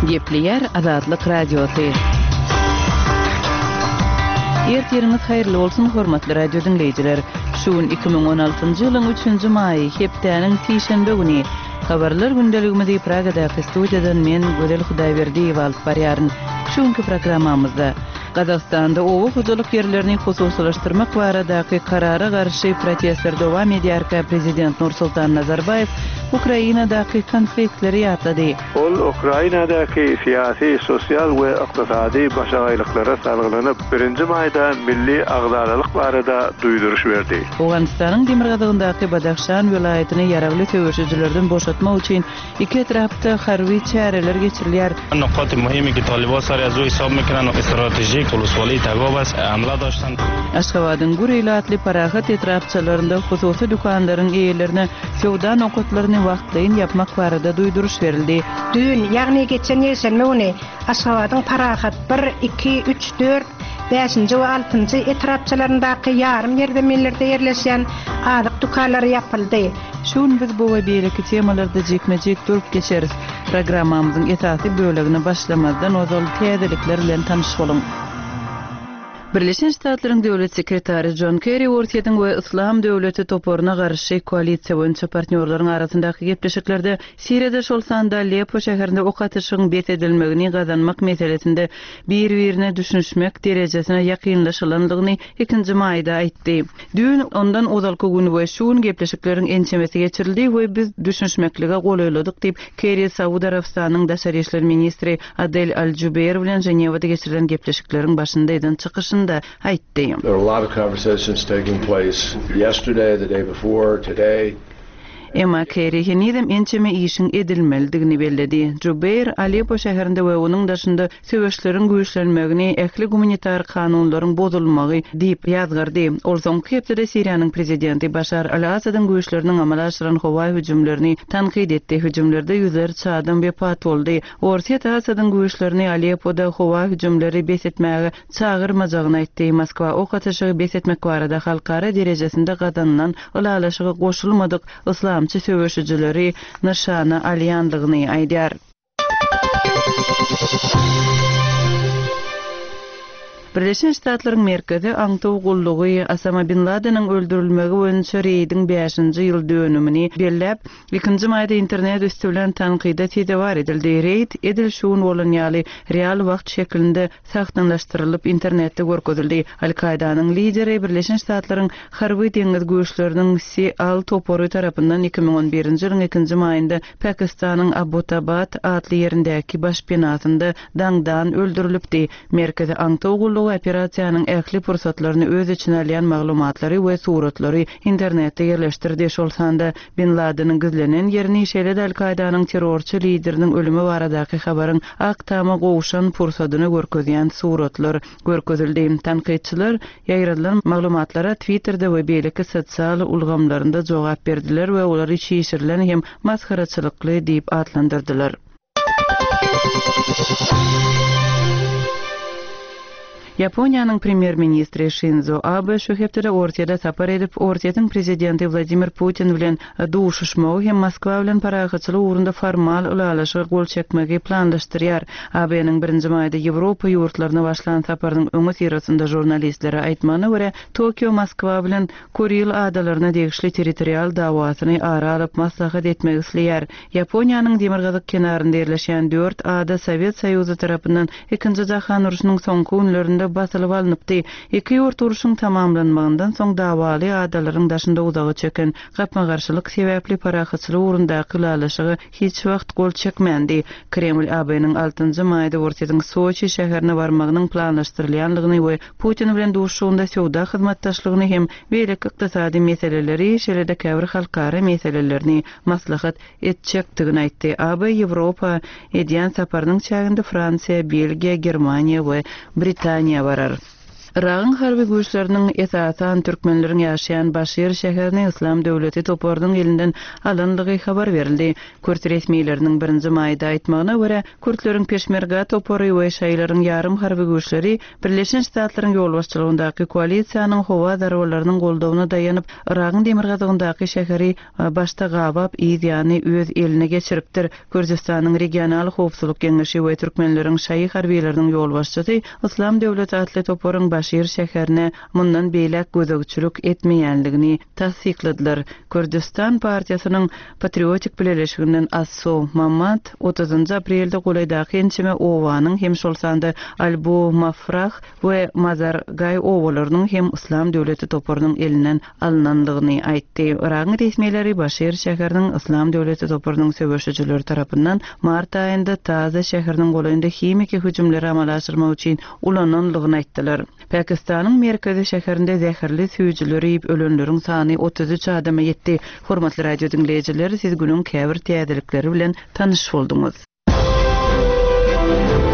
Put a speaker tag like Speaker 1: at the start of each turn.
Speaker 1: Gepleyer Azadlyk Radiosu. Ertiriniz hayırlı olsun hormatly radio dinleyijiler. Şuun 2016-njy ýylyň 3-nji maýy hepdeniň tişenbe güni habarlar gündeligimizi Pragadaky studiýadan men Gödel Hudaýberdiýew alyp barýaryn. Şuňky programmamyzda Gazakstanda owu hudulyk ýerlerini hususlaşdyrmak baradaky karara garşy protestler dowam edýär. Prezident Nursultan Nazarbayew Ukrainadaky konfliktleri ýatlady.
Speaker 2: Ol Ukrainadaky siyasi, sosial we ykdysady başagaýlyklara salgylanyp 1-nji maýda milli agdalalyk barada duýduruş berdi.
Speaker 1: Owganistanyň Demirgazagyndaky Badakhşan welaýatyny ýaragly töweşijilerden boşatmak üçin iki etrapda harby çäreler geçirilýär.
Speaker 3: نقاط مهمی که طالبان سر از او حساب میکنن و استراتژیک ولسوالی تگاوز حمله داشتن.
Speaker 1: Aşgabatyň Gureylatly parahat etrapçalarynda hususy dükanlaryň eýerlerine sowda nokatlaryny wagtlaýyn ýapmak barada duýduruş berildi.
Speaker 4: Dün, ýagny geçen ýerselme güni Aşgabatyň parahat 1, 2, 3, 4, 5-nji we 6-njy etrapçalaryndaky ýarym ýerde millerde ýerleşýän adyk dükanlary ýapyldy.
Speaker 1: Şuň biz bu we beýleki temalarda jekmejek durup geçeriz. Programmamyzyň esasy bölegini başlamazdan ozal täzelikler bilen tanyşyk bolun. Birleşen Ştatlaryň döwlet sekretary John Kerry Ortiýatyň we Islam döwleti toporuna garşy koalisiýa boýunça partnerlaryň arasyndaky gepleşiklerde Siriýada şol sanda Aleppo şäherinde ok atyşyň besedilmegini gazanmak meselesinde bir-birine düşünüşmek derejesine ýakynlaşylandygyny 2-nji maýda aýtdy. Dün ondan ozalky gün we şuň gepleşikleriň ençemesi geçirildi we biz düşünüşmeklige golaýladyk diýip Kerry Saudy Arabistanyň daşary işler ministri Adel Al-Jubeir bilen Jenewada geçirilen gepleşikleriň başynda eden çykyşy da aýtdy.
Speaker 5: There are a lot of conversations taking place yesterday, the day before, today.
Speaker 1: Emma Kerry henidem ençeme işin edilmelidigini belledi. Jubeir Aleppo şäherinde we onuň daşynda söwüşleriň güýçlenmegini, ähli humanitar kanunlaryň bozulmagy diýip ýazgardy. Ol soňky hepde Siriýanyň prezidenti Bashar al-Asadyň güýçleriniň amala aşyran howa hüjümlerini tanqid etdi. Hüjümlerde ýüzlerçe adam wepat boldy. Ortiýa Asadyň güýçlerini Aleppoda howa hüjümleri besetmäge çagyrmajagyny aýtdy. Moskwa ok atyşy besetmek barada halkara derejesinde gazanılan ulalaşyga goşulmadyk İslamçı söwüşijileri nişana alýandygyny aýdýar. Birleşen Ştatlaryň merkezi Aňtaw gullugy Osama bin Ladenyň öldürilmegi boýunça reýdiň 5-nji ýyl dönümini belläp, 2-nji maýda internet üstü bilen tanqida tedewar edildi. Reýd edilşuň bolan ýaly real wagt şeklinde saxtanlaşdyrylyp internetde görkezildi. Al-Qaidanyň lideri Birleşen Ştatlaryň harby deňiz güýçleriniň C-al topory tarapyndan 2011-nji ýylyň 2-nji maýynda Pakistanyň Abbottabad adly ýerindäki baş binasynda daňdan öldürilipdi. Merkezi Aňtaw gullugy operasiýanyň ähli pursatlaryny öz içine alýan maglumatlary we suratlary internetde ýerleşdirdi. Şol sanda Bin Ladenyň gizlenen ýerini şeýle Al-Qaidanyň terrorçy lideriniň ölümi baradaky habaryň aktama gowuşan pursatyny görkezýän suratlar görkezildi. Tanqidçiler ýaýradylan maglumatlara Twitter'de we beýleki sosial ulgamlarynda jogap berdiler we olary şişirilen hem maskaraçylykly diýip adlandyrdylar. Yaponiýanyň premier ministri Shinzo Abe şu hepde Ortiýada sapar edip Ortiýatyň prezidenti Vladimir Putin bilen duşuşmagy hem Moskwa bilen parahatçylyk urunda formal ulalaşyga gol çekmegi planlaşdyrýar. Abe'niň 1-nji maýda Ýewropa ýurtlaryna başlanan saparynyň öňü sirasynda jurnalistlere aýtmany göre Tokio Moskwa bilen Kuril adalaryna degişli territorial dawasyny ara alyp maslahat etmek isleýär. Yaponiýanyň Demirgazak kenarynda ýerleşen 4 ada Sowet Soýuzy tarapyndan 2-nji jahan uruşynyň soňky günlerinde basylyp alınıpdy. Iki ýurt uruşyň tamamlanmagyndan soň dawaly adalaryň daşynda uzagy çeken gapma-garşylyk sebäpli parahatçylyk urundaky ulalaşygy hiç wagt gol çekmendi. Kreml Abe'niň 6-njy maýda Ortiýatyň Soçi şäherine barmagynyň planlaşdyrylýanlygyny we Putin bilen duşuşygynda sowda hyzmatdaşlygyny hem beýleki ykdysady meseleleri şeýle-de käbir halkara meselelerini maslahat etjekdigini aýtdy. Abe Ýewropa edýän saparynyň çäginde Fransiýa, Belgiýa, Germaniýa we Britaniýa barar. Irak'ın harbi güýçleriniň esasy türkmenleriň ýaşaýan Başyr şäherine İslam döwleti topardyň elinden alanlygy habar berildi. Kürt resmiýetleriniň 1-nji maýda aýtmagyna görä, Kürtleriň Peşmerga topary we şaýlaryň ýarym harby güýçleri Birleşen Ştatlaryň ýolbaşçylygyndaky koalisiýanyň howa darwalarynyň goldawyna daýanyp Irak'ın demirgazygyndaky şäheri başda gabap ýa-ni öz eline geçiripdir. Kürdistanyň regional howpsuzlyk geňeşi we türkmenleriň şaýy harbiýleriniň ýolbaşçysy İslam döwleti atly toparyň Başyr şäherine mundan beýlek gözegçilik etmeýänligini tasdiqladylar. Kürdistan partiýasynyň patriotik birleşiginden Asso Mammat 30 aprelde golaydaky ençeme owanyň hem şolsanda Albu Mafrah we Mazargay owalarynyň hem İslam döwleti toparynyň elinden alınanlygyny aýtdy. Irak'ın resmiýetleri Başyr şäheriniň İslam döwleti toparynyň söwüşçileri tarapyndan mart aýynda Taza şäheriniň golayında hemiki hüjümleri amala aşyrmak üçin ulananlygyny aýtdylar. Pakistanyň merkezi şäherinde zäherli süýjüler ýyp ölenleriň sany 33 adama ýetdi. Hormatly radio dinleýijiler, siz günüň käbir täzelikleri bilen tanyş bolduňyz.